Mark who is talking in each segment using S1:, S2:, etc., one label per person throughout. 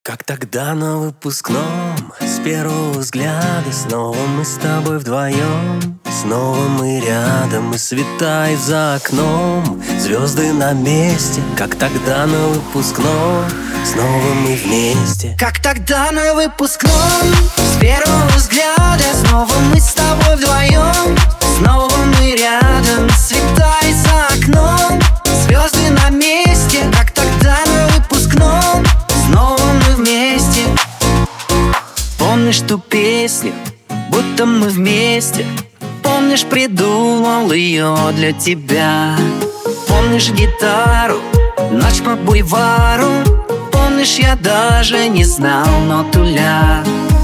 S1: Как тогда на выпускном, с первого взгляда, снова мы с тобой вдвоем, снова мы рядом, и светает за окном звезды на месте. Как тогда на выпускном, снова мы вместе.
S2: Как тогда на выпускном, с первого взгляда, снова мы с тобой вдвоем, снова мы рядом, светает за окном звезды на месте. Как тогда на выпускном, снова мы вместе. Помнишь ту песню, будто мы вместе? Помнишь, придумал ее для тебя? Помнишь гитару, ночь по бульвару? Помнишь, я даже не знал ноту ля.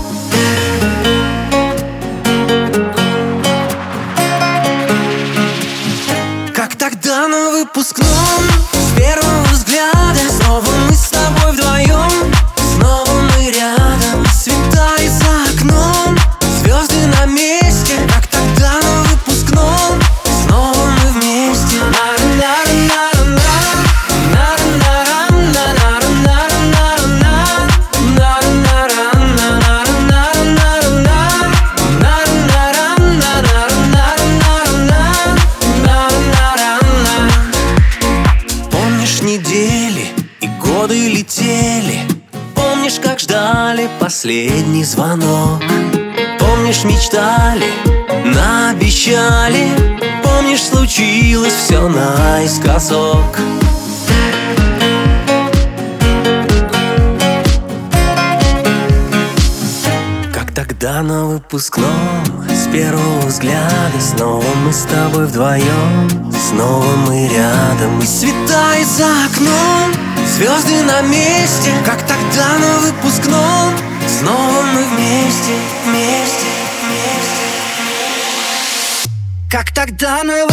S2: Как тогда на выпускном, с первого взгляда, снова мы с тобой вдвоем, снова мы рядом, светает за окном звезды на месте. Как тогда на выпускном, снова мы вместе. Недели и годы летели. Помнишь, как ждали последний звонок? Помнишь, мечтали, наобещали? Помнишь, случилось все наискосок? Как тогда на выпускном, с первого взгляда, снова мы с тобой вдвоем, снова мы рядом, и светает за окном звезды на месте. Как тогда на выпускном, снова мы вместе, вместе, вместе. Как тогда на